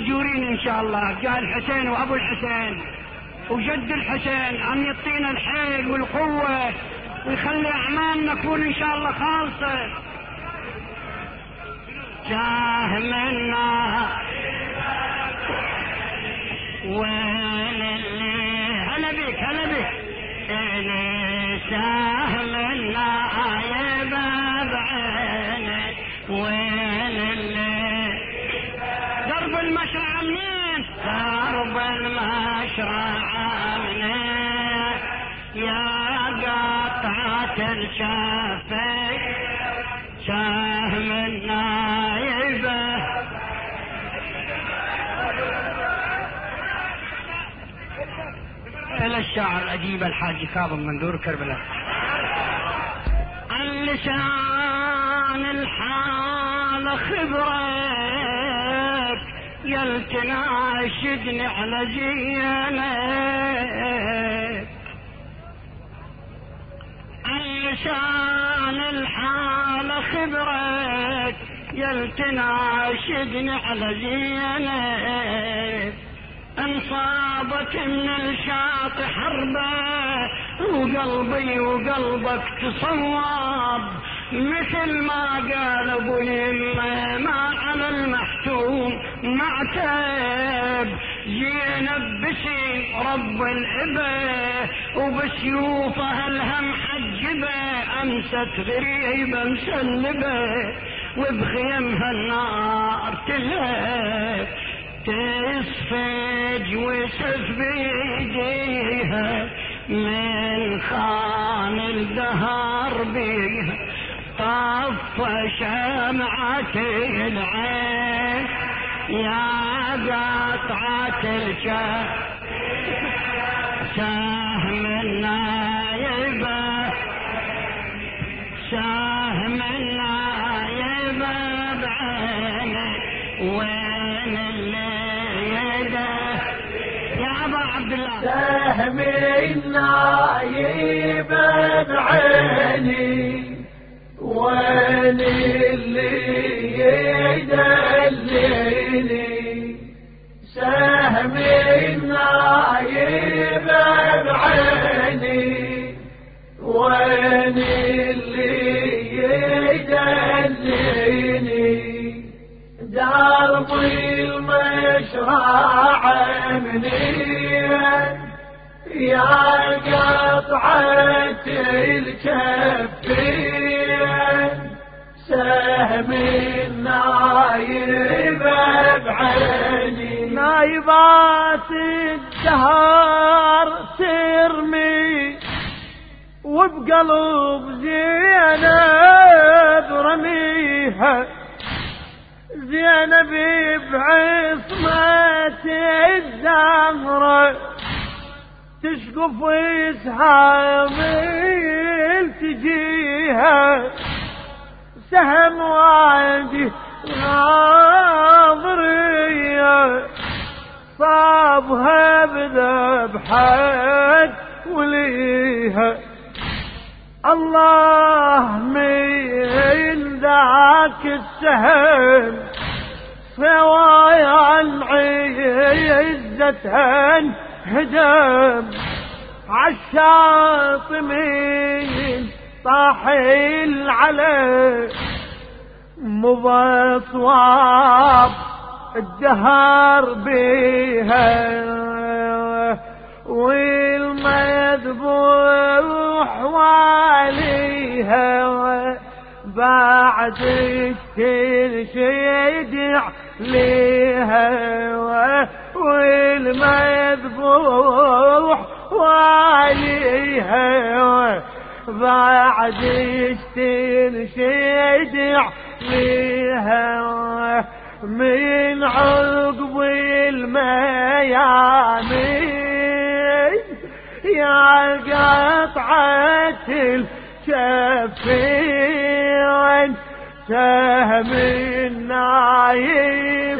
ماجورين ان شاء الله. جاء الحسين وابو الحسين وجد الحسين ان يعطينا الحيل والقوة ويخلي اعمالنا تكون ان شاء الله خالصة. جاه منا وين اللي هلا بك هلا بك اللي شاه منا يباب عيني وين اللي درب المشرع منين درب المشرع منين يا قطعة الشافي شاه منا إلى الشاعر الأديب الحاج كاظم مندور كربلاء. عن لسان الحال خبرك يلتناشدني على زينك. عن لسان الحال خبرك يلتناشدني على زينك. ان صابت من الشاط حربه وقلبي وقلبك تصوب مثل ما قال ابو اليمه ما على المحتوم معتب. زينب بسي رب العبه وبسيوفها الهم حجبه امست غريبه مسلبه وبخيمها النار تلهب تسفج وسف بيديها من خان الدهر بيها طف شمعة العين يا قطعة سهم النايبة سهم النايبة بعيني وين سهم النايب بعيني وين اللي يدلني. سهم النايب بعيني وين اللي يدلني. دربي المشرع منين يا قطعة الكفين. سهم النايب بعيني نايبات الدهر ترمي وبقلب زينب رميها. زينب بعصمة الزهرة تشقف إسحامل تجيها. سهم وادي ناظرية صابها بذبحة وليها. الله من ذاك السهم سواي عن عزتهن هدم. عالشاطمين طاحي العلي مبصواب الدهر بيها. والمذبوح واليها بعد التنشيد عليها. والمذبوح واليها بعد التنشيد عليها. من عقب الميامين يا قطعة الكفين. سهم النايب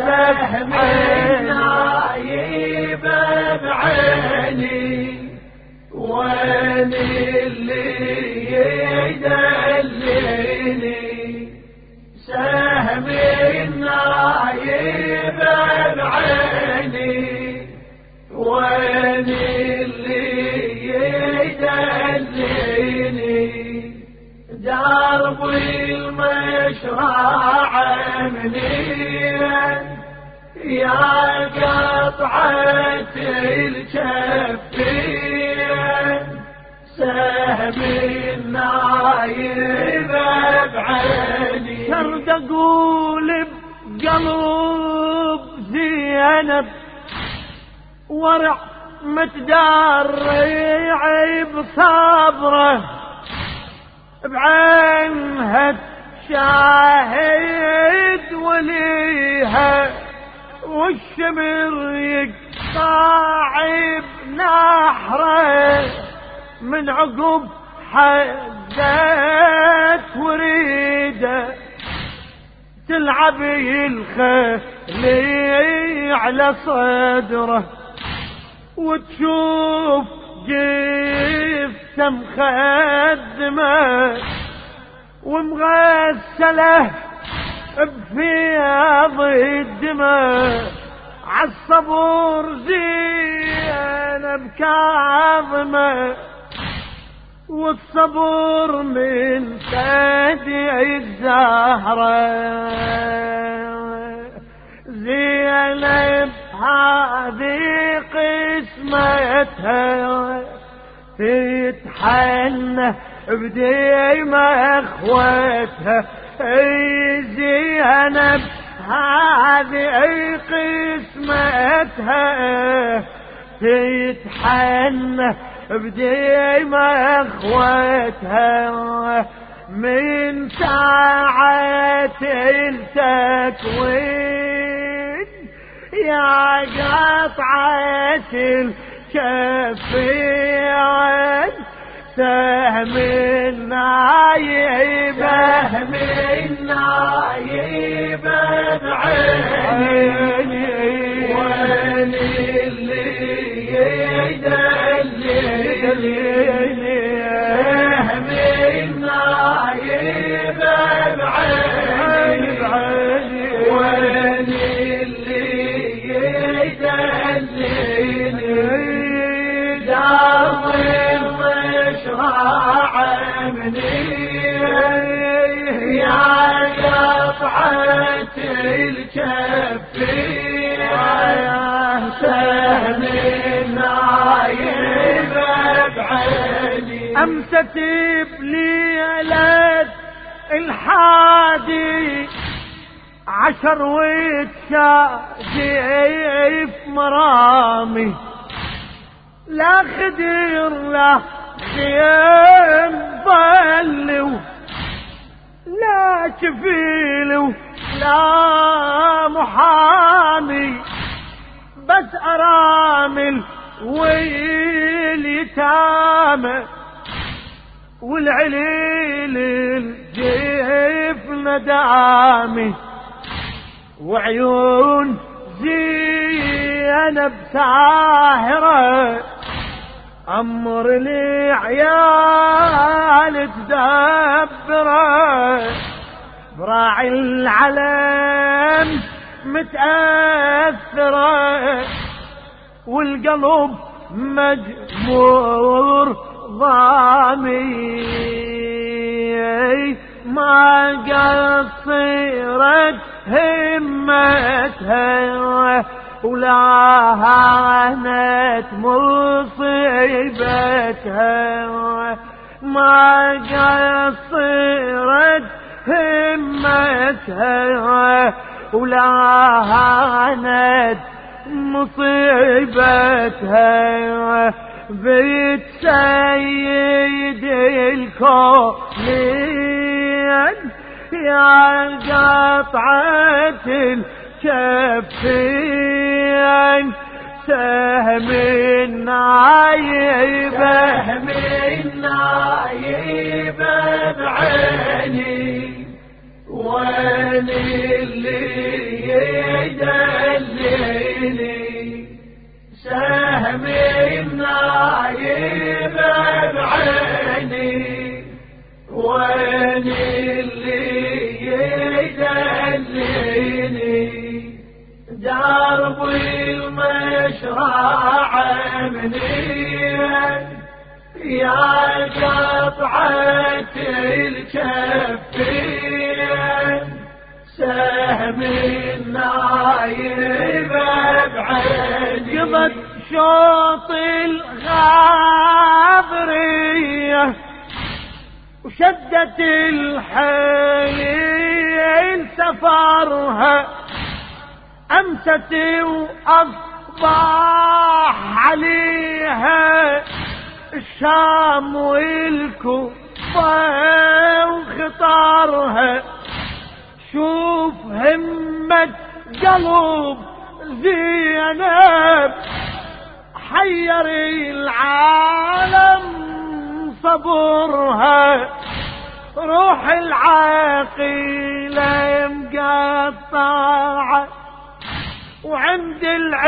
بعيني وين اللي يدلني. سهم النايب بعيني درب المشرع منين يا قطعة الكفين سهم النايب بعيني شرد اقول بقلب زينب ورع متدرع بصبره بعينها شاهد وليها والشمر يقطع بنحره من عقب حدت وريده تلعب الخلي على صدره وتشوف جثة مخدمة ومغسلة بفياض الدماء عالصبور زينب كاظمة والصبور من ثدي الزهرة زينب هذه قسمتها تتحنى بديما اخوتها اي زينب هذه قسمتها تتحنى بديما اخوتها من ساعة التكوين يا قطعة الكفين سهم النايبة بعيني وين اللي يدللني سهم النايب بعيني وين اللي يدللني درب المشرع منين يا قطعة الكفين سهم النايب بعيني أمست بليلة الحادي عشر وتشاجي في مرامي لا خدير لا خيم ظلوا لا شفيل لا محامي بس أرامل واليتامى والعليل الجيف ندامي وعيون زينب ساهرة أمر لي عيال تدبره براعي العلم متأثرة والقلب مجمور ضامي ما قصرت همتها ولا هانت مصيبتها ما قصرت همتها ولا هانت مصيبتها بيت سيد الكونين يا قطعة الكفين سهم النايب بعيني وين اللي يدللني سهم النايب بعيني وين اللي يدللني درب المشرع منين يا قطعة الكفين سهم النايب بعيني قضت شوط الغابرية وشدت الحيل سفرها أمست وأصبح عليها الشام والكوفة وخطرها شوف همة قلب زينب حير العالم صبرها روح العاقلة مقطعة وعند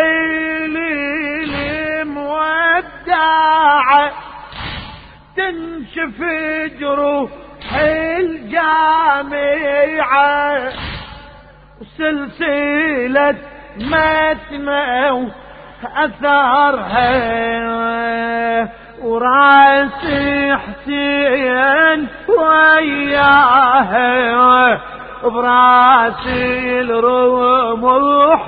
العليل مودعة تنشف جروح الجامعة وسلسلة متنة أثرها وراسي حسين وياها براسي الرمح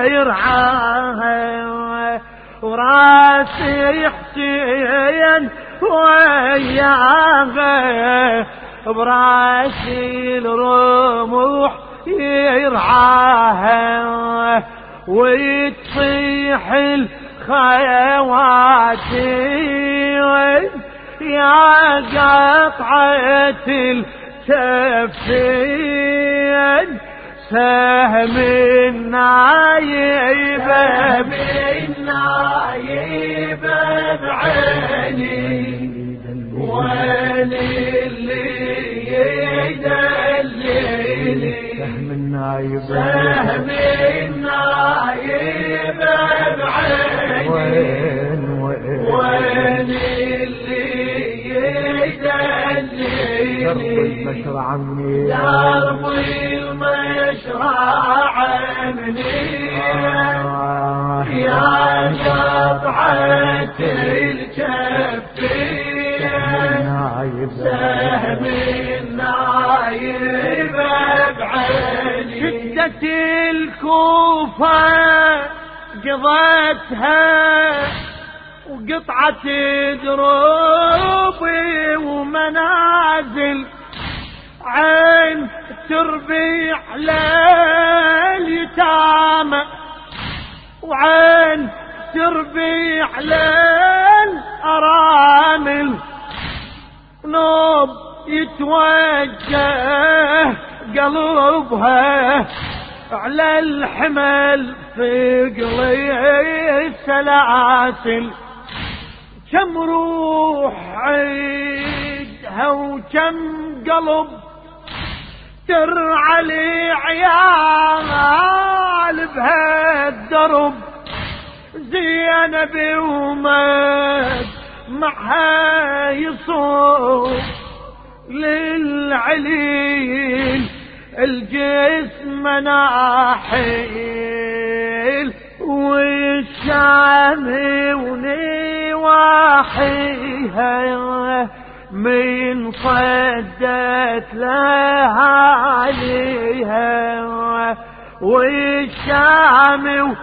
يرعاها وراسي حسين وياها براسي الرمح يرعاها وتصيح الخيواتي يا قطعة الكفين سهم النايب بعيني وين اللي يدللني سهم النايب بعيني وين اللي يدللني درب المشرع عمي درب المشرع عمي يا قطعة الكفين سهم النايب بعيني شدة الكوفة قضتها وقطعة دروبي ومنازل عين تربيع لليتامى وعين تربيع للأرامل نوب يتوجه قلبها على الحمل ثقلي السلاسل كم روح عيدها وكم قلب ترعى لي عيال بهالدرب زينب ومد معها يصوب للعليل الجسم مناحيل والشام ونواحيها من صدت لها عليها والشام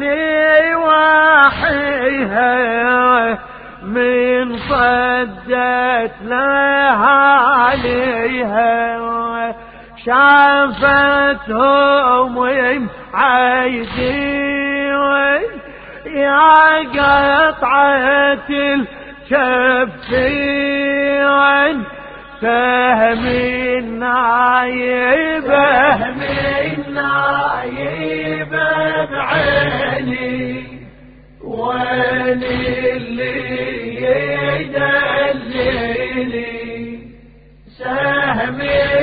ونواحيها من صدت لها عليها شافتهم عايزين يا قطعة الكفين سهم النايب بعيني وين اللي يدللني سهم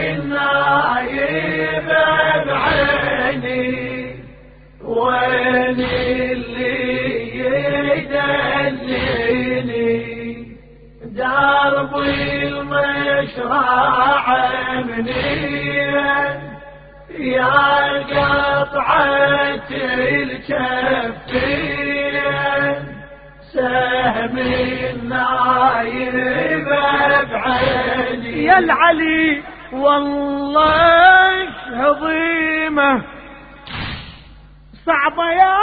النايب بعيني وين اللي يدللني درب المشرع منين يا قطعة الكفين سهم النايب بعيني يا العلي والله عظيمة صعبة يا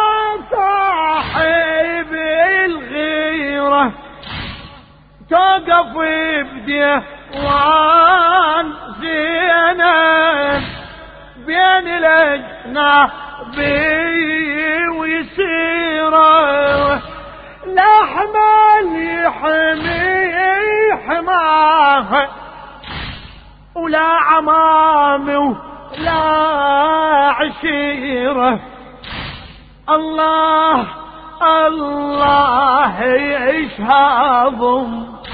صاحب الغيرة توقف بديوان زينب بين الأجنبي ويسيره لا حمل يحمي حماها ولا عمامي ولا عشيرة الله الله يشهدهم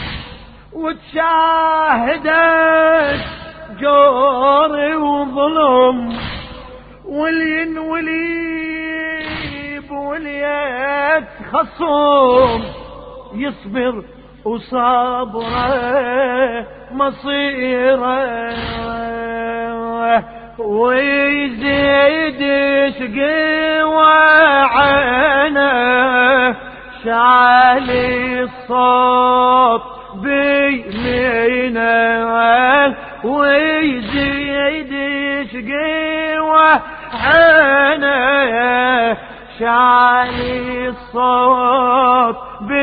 وتشاهدت جور وظلم والينوليب واليد خصوم يصبر وصبره مصيره ويزيد شقوى عينه شعلي الصوت بيمينه ويزيد شقوى عينه شعلي الصوت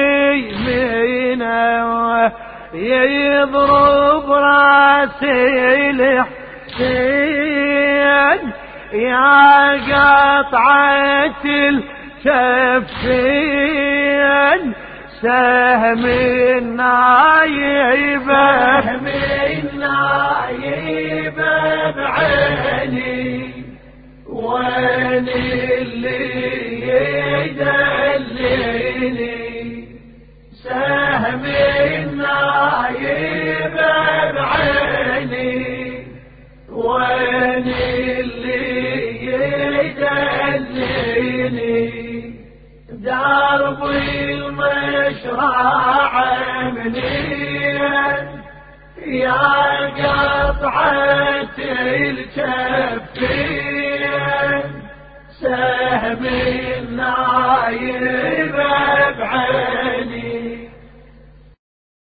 بيمينه يضرب راسي الحسين يا قطعة الكفين سهم النايب بعيني وين اللي يدللني سهم النايب بعيني وين اللي يدللني درب المشرع منين يا قطعة الكفين سهم النايب بعيني